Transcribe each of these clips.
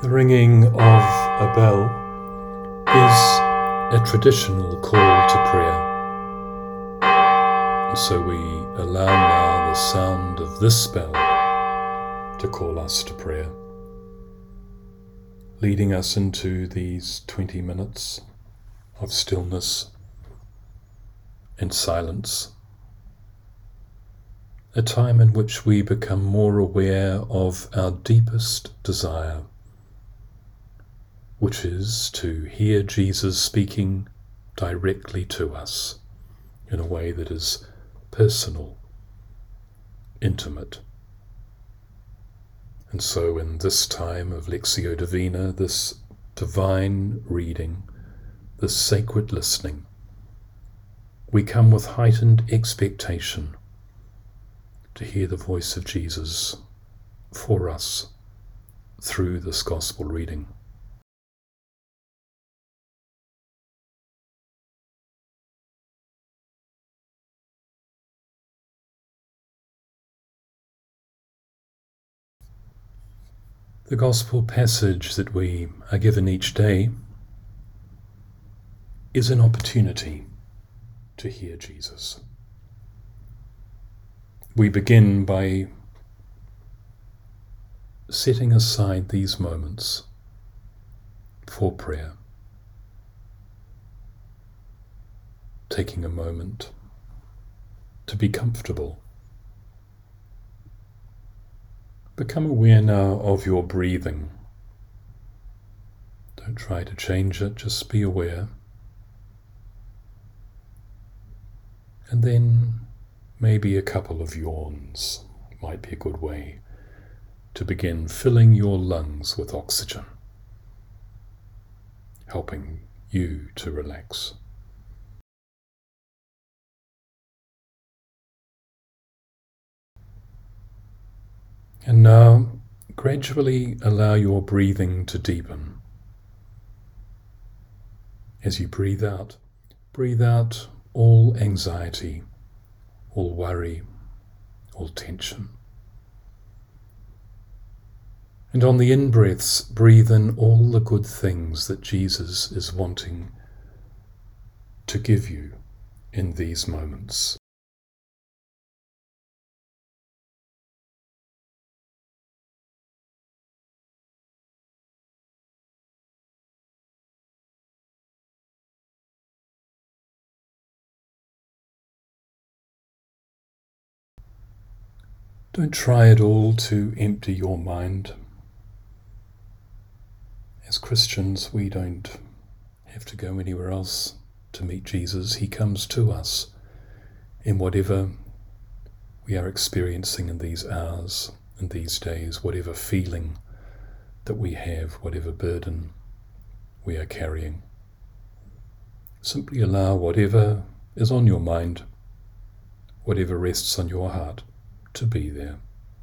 The ringing of a bell is a traditional call to prayer. And so we allow now the sound of this bell to call us to prayer, leading us into these 20 minutes of stillness and silence, a time in which we become more aware of our deepest desire, which is to hear Jesus speaking directly to us in a way that is personal, intimate. And so in this time of Lectio Divina, this divine reading, this sacred listening, we come with heightened expectation to hear the voice of Jesus for us through this gospel reading. The gospel passage that we are given each day is an opportunity to hear Jesus. We begin by setting aside these moments for prayer, taking a moment to be comfortable. Become aware now of your breathing. Don't try to change it, just be aware. And then maybe a couple of yawns might be a good way to begin filling your lungs with oxygen, helping you to relax. And now, gradually allow your breathing to deepen. As you breathe out all anxiety, all worry, all tension. And on the in-breaths, breathe in all the good things that Jesus is wanting to give you in these moments. Don't try at all to empty your mind. As Christians, we don't have to go anywhere else to meet Jesus. He comes to us in whatever we are experiencing in these hours and these days, whatever feeling that we have, whatever burden we are carrying. Simply allow whatever is on your mind, whatever rests on your heart, to be there.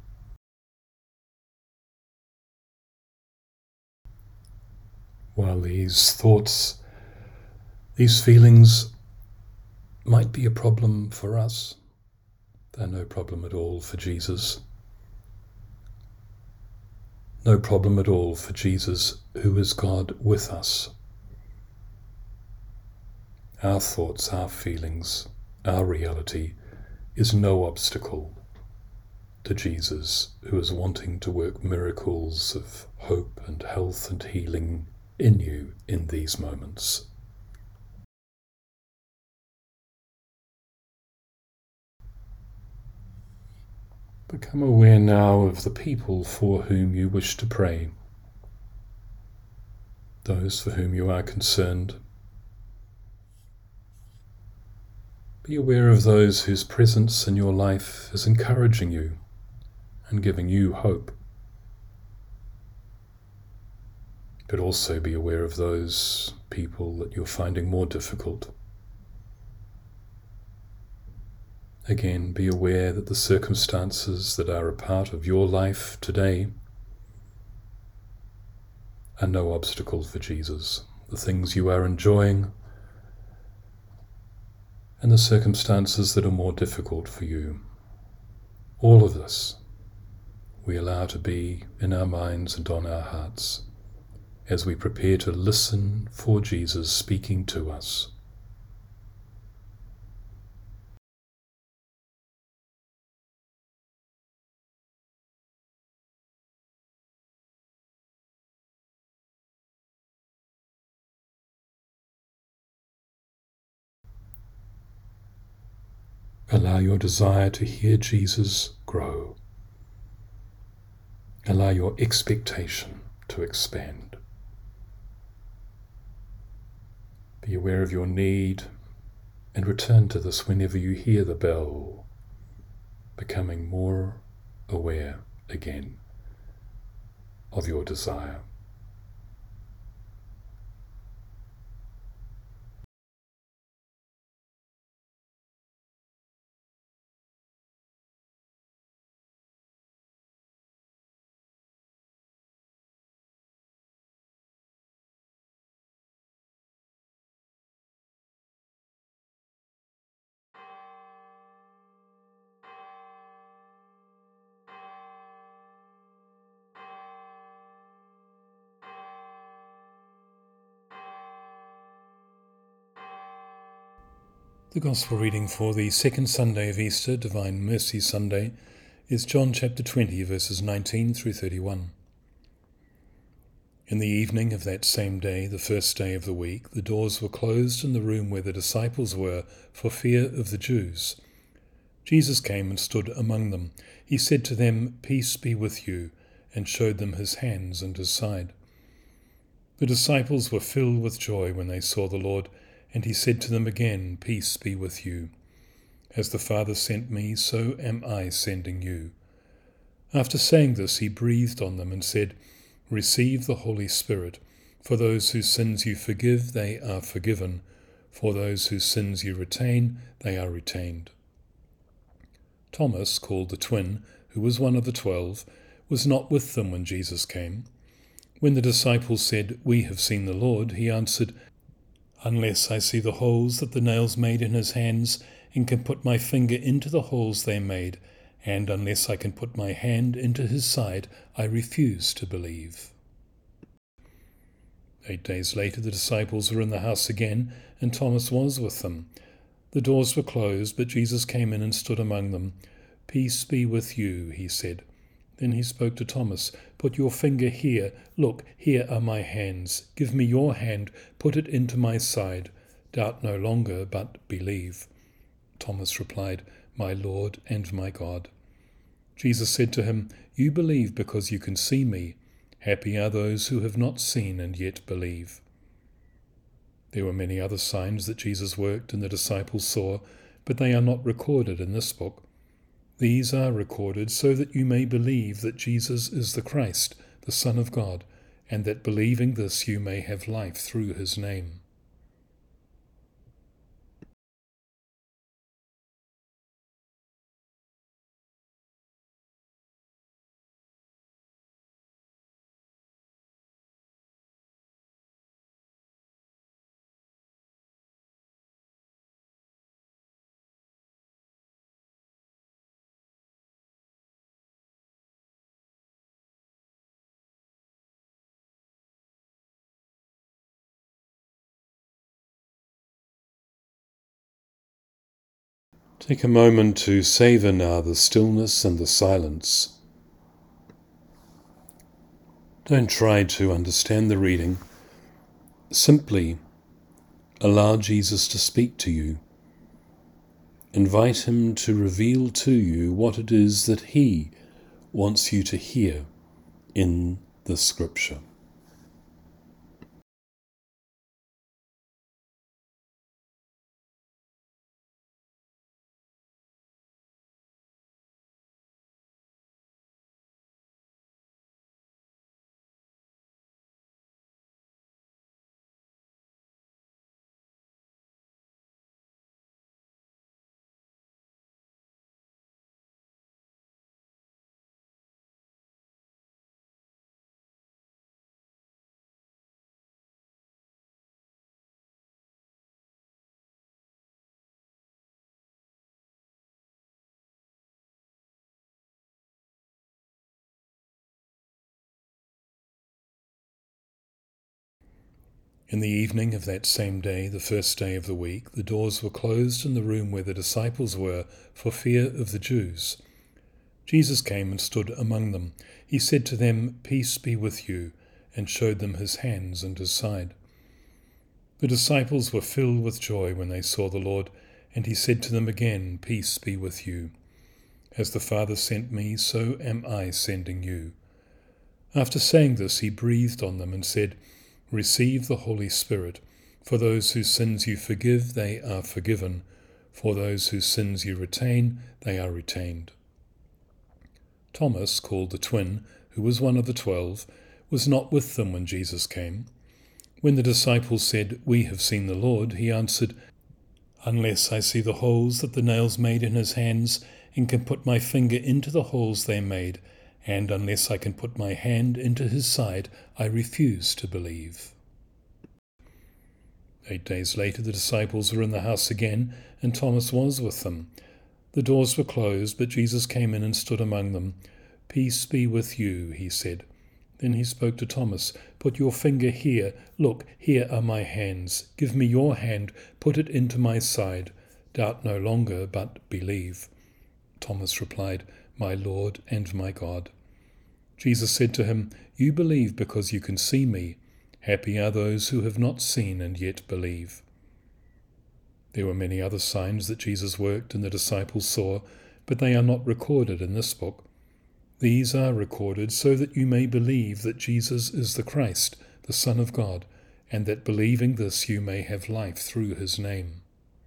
While these thoughts, these feelings might be a problem for us, they're no problem at all for Jesus. No problem at all for Jesus, who is God with us. Our thoughts, our feelings, our reality is no obstacle to Jesus, who is wanting to work miracles of hope and health and healing in you in these moments. Become aware now of the people for whom you wish to pray, those for whom you are concerned. Be aware of those whose presence in your life is encouraging you and giving you hope. But also be aware of those people that you're finding more difficult. Again, be aware that the circumstances that are a part of your life today are no obstacle for Jesus. The things you are enjoying and the circumstances that are more difficult for you. All of this we allow to be in our minds and on our hearts as we prepare to listen for Jesus speaking to us. Allow your desire to hear Jesus grow. Allow your expectation to expand. Be aware of your need and return to this whenever you hear the bell, becoming more aware again of your desire. The Gospel reading for the second Sunday of Easter, Divine Mercy Sunday, is John chapter 20, verses 19 through 31. In the evening of that same day, the first day of the week, the doors were closed in the room where the disciples were for fear of the Jews. Jesus came and stood among them. He said to them, "Peace be with you," and showed them his hands and his side. The disciples were filled with joy when they saw the Lord, and he said to them again, "Peace be with you. As the Father sent me, so am I sending you." After saying this, he breathed on them and said, "Receive the Holy Spirit. For those whose sins you forgive, they are forgiven. For those whose sins you retain, they are retained." Thomas, called the twin, who was one of the 12, was not with them when Jesus came. When the disciples said, "We have seen the Lord," he answered, "Unless I see the holes that the nails made in his hands, and can put my finger into the holes they made, and unless I can put my hand into his side, I refuse to believe." 8 days later, the disciples were in the house again, and Thomas was with them. The doors were closed, but Jesus came in and stood among them. "Peace be with you," he said. Then he spoke to Thomas, "Put your finger here. Look, here are my hands. Give me your hand. Put it into my side. Doubt no longer, but believe." Thomas replied, "My Lord and my God." Jesus said to him, "You believe because you can see me. Happy are those who have not seen and yet believe." There were many other signs that Jesus worked and the disciples saw, but they are not recorded in this book. These are recorded so that you may believe that Jesus is the Christ, the Son of God, and that believing this you may have life through his name. Take a moment to savor now the stillness and the silence. Don't try to understand the reading. Simply allow Jesus to speak to you. Invite him to reveal to you what it is that he wants you to hear in the Scripture. In the evening of that same day, the first day of the week, the doors were closed in the room where the disciples were for fear of the Jews. Jesus came and stood among them. He said to them, "Peace be with you," and showed them his hands and his side. The disciples were filled with joy when they saw the Lord, and he said to them again, "Peace be with you. As the Father sent me, so am I sending you." After saying this, he breathed on them and said, "Receive the Holy Spirit. For those whose sins you forgive, they are forgiven. For those whose sins you retain, they are retained." Thomas, called the twin, who was one of the 12, was not with them when Jesus came. When the disciples said, "We have seen the Lord," he answered, "Unless I see the holes that the nails made in his hands, and can put my finger into the holes they made, and unless I can put my hand into his side, I refuse to believe." 8 days later, the disciples were in the house again, and Thomas was with them. The doors were closed, but Jesus came in and stood among them. "Peace be with you," he said. Then he spoke to Thomas, "Put your finger here. Look, here are my hands. Give me your hand. Put it into my side. Doubt no longer, but believe." Thomas replied, "My Lord and my God." Jesus said to him, "You believe because you can see me. Happy are those who have not seen and yet believe." There were many other signs that Jesus worked and the disciples saw, but they are not recorded in this book. These are recorded so that you may believe that Jesus is the Christ, the Son of God, and that believing this you may have life through his name.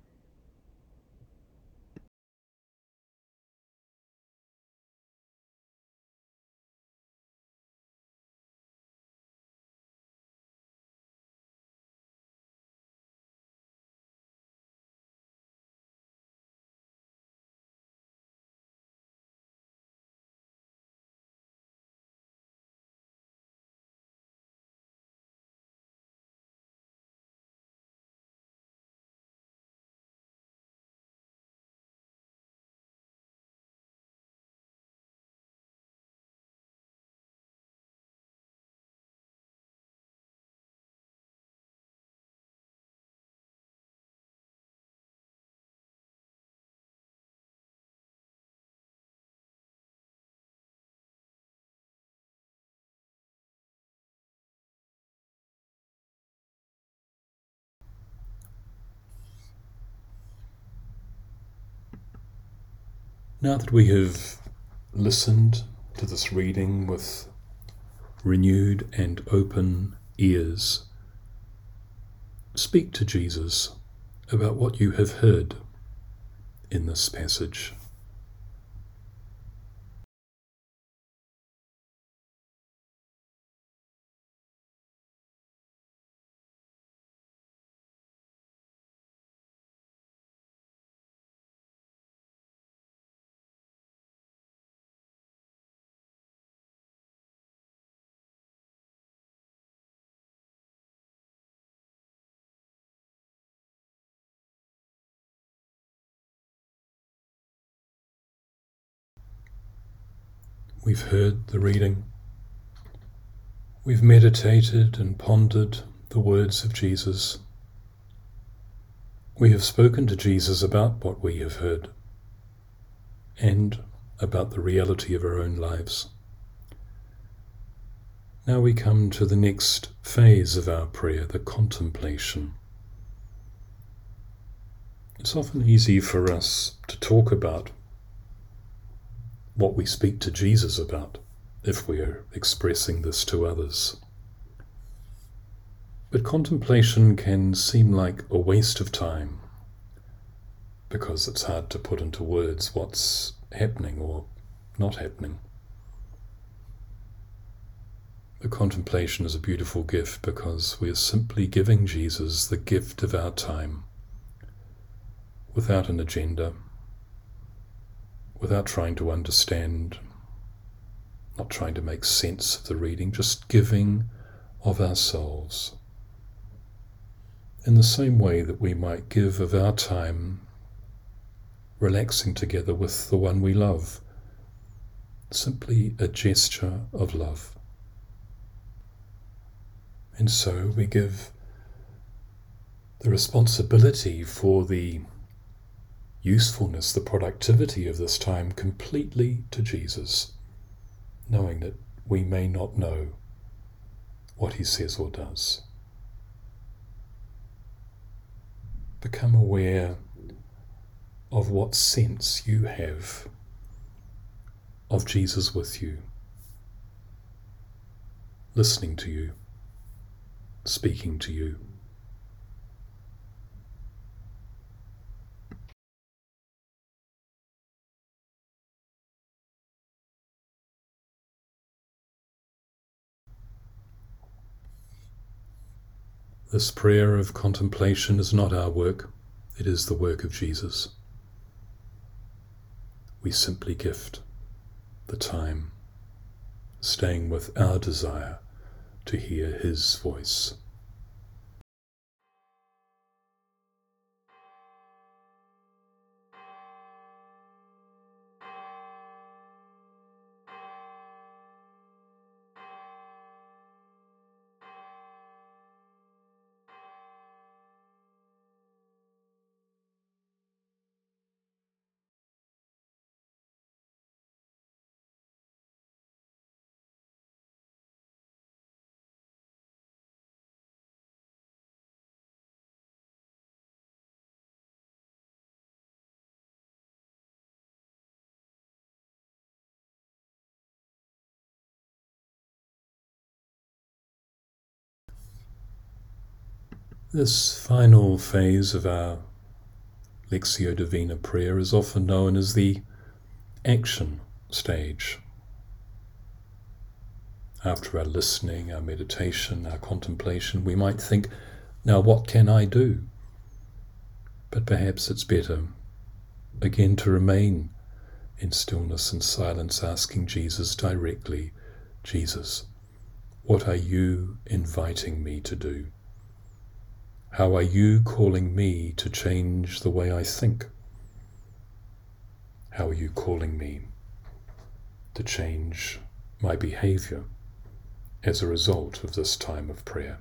Now that we have listened to this reading with renewed and open ears, speak to Jesus about what you have heard in this passage. We've heard the reading. We've meditated and pondered the words of Jesus. We have spoken to Jesus about what we have heard and about the reality of our own lives. Now we come to the next phase of our prayer, the contemplation. It's often easy for us to talk about what we speak to Jesus about if we are expressing this to others. But contemplation can seem like a waste of time because it's hard to put into words what's happening or not happening. The contemplation is a beautiful gift because we are simply giving Jesus the gift of our time without an agenda, without trying to understand, not trying to make sense of the reading, just giving of ourselves. In the same way that we might give of our time relaxing together with the one we love, simply a gesture of love. And so we give the responsibility for the usefulness, the productivity of this time completely to Jesus, knowing that we may not know what he says or does. Become aware of what sense you have of Jesus with you, listening to you, speaking to you. This prayer of contemplation is not our work, it is the work of Jesus. We simply gift the time, staying with our desire to hear his voice. This final phase of our Lectio Divina prayer is often known as the action stage. After our listening, our meditation, our contemplation, we might think, now what can I do? But perhaps it's better, again, to remain in stillness and silence, asking Jesus directly, Jesus, what are you inviting me to do? How are you calling me to change the way I think? How are you calling me to change my behavior as a result of this time of prayer?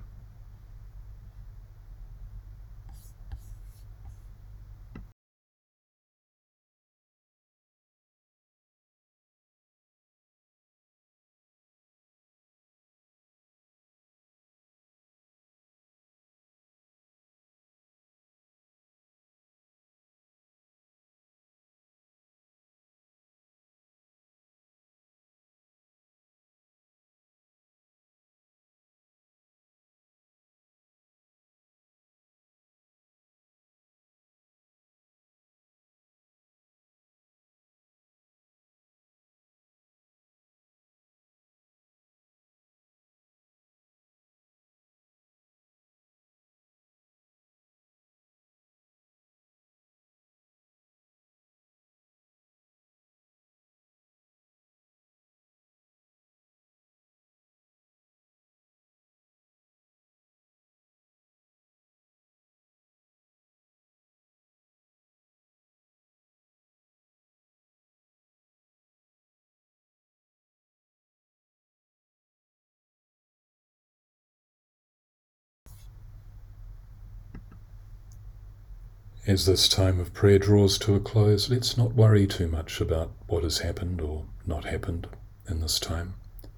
As this time of prayer draws to a close, let's not worry too much about what has happened or not happened in this time.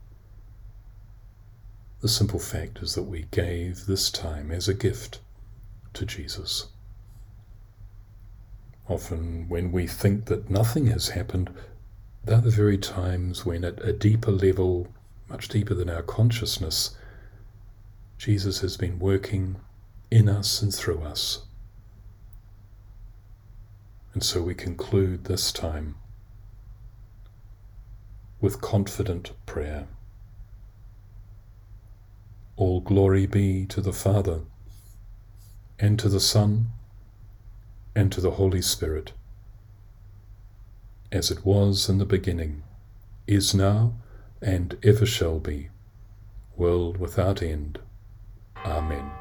The simple fact is that we gave this time as a gift to Jesus. Often when we think that nothing has happened, they're the very times when at a deeper level, much deeper than our consciousness, Jesus has been working in us and through us. And so we conclude this time with confident prayer. All glory be to the Father, and to the Son, and to the Holy Spirit, as it was in the beginning, is now, and ever shall be, world without end. Amen.